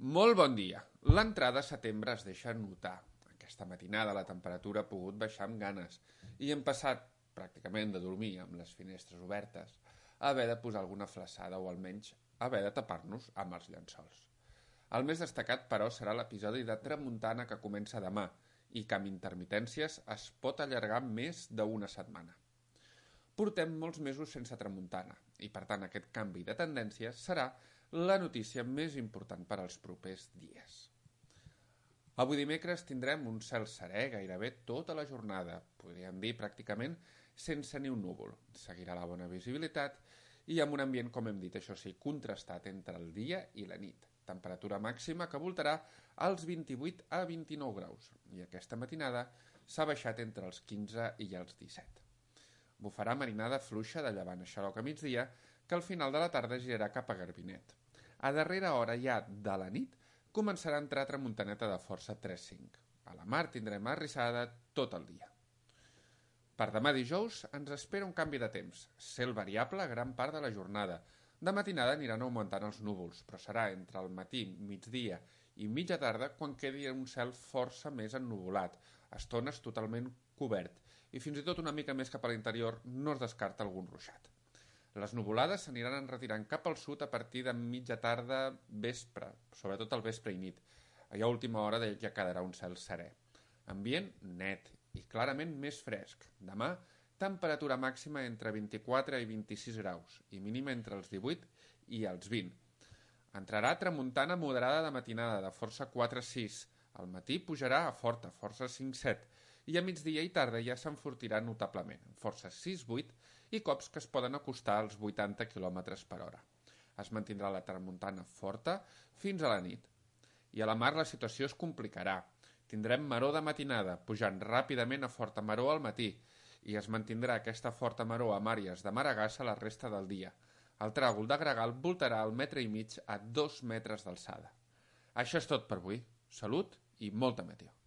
Molt bon dia. L'entrada de setembre es deixa notar. Aquesta matinada la temperatura ha pogut baixar amb ganes i hem passat, pràcticament de dormir amb les finestres obertes, a haver de posar alguna flaçada o almenys haver de tapar-nos amb els llençols. El més destacat, però, serà l'episodi de tramuntana que comença demà i que amb intermitències es pot allargar més d'una setmana. Portem molts mesos sense tramuntana i, per tant, aquest canvi de tendència serà la notícia més important per als propers dies. Avui dimecres tindrem un cel serè gairebé tota la jornada, podríem dir pràcticament sense ni un núvol. Seguirà la bona visibilitat i amb un ambient, com hem dit, això sí, contrastat entre el dia i la nit. Temperatura màxima que voltarà als 28 a 29 graus i aquesta matinada s'ha baixat entre els 15 i els 17. Bufarà marinada fluixa de llevant a xaloc a migdia que al final de la tarda girarà cap a Garbinet. A darrera hora ja de la nit començarà a entrar tramuntaneta de força 3-5. A la mar tindrem arrissada tot el dia. Per demà dijous ens espera un canvi de temps. Cel variable gran part de la jornada. De matinada aniran augmentant els núvols, però serà entre el matí, migdia i mitja tarda quan quedi un cel força més ennuvolat, estones totalment cobert, i fins i tot una mica més cap a l'interior no es descarta algun ruixat. Les nuvolades s'aniran enretirant cap al sud a partir de mitja tarda vespre, sobretot al vespre i nit. Allà a última hora ja quedarà un cel serè. Ambient net i clarament més fresc. Demà, temperatura màxima entre 24 i 26 graus i mínima entre els 18 i els 20. Entrarà tramuntana moderada de matinada de força 4-6. Al matí pujarà a forta, força 5-7. I a migdia i tarda ja s'enfortirà notablement, força 6-8 i cops que es poden acostar als 80 km per hora. Es mantindrà la tramuntana forta fins a la nit. I a la mar la situació es complicarà. Tindrem maror de matinada, pujant ràpidament a forta maror al matí, i es mantindrà aquesta forta maror amb àrees de maragassa la resta del dia. El tràgol de gregal voltarà al 1,5 metres a 2 metres d'alçada. Això és tot per avui. Salut i molta meteo.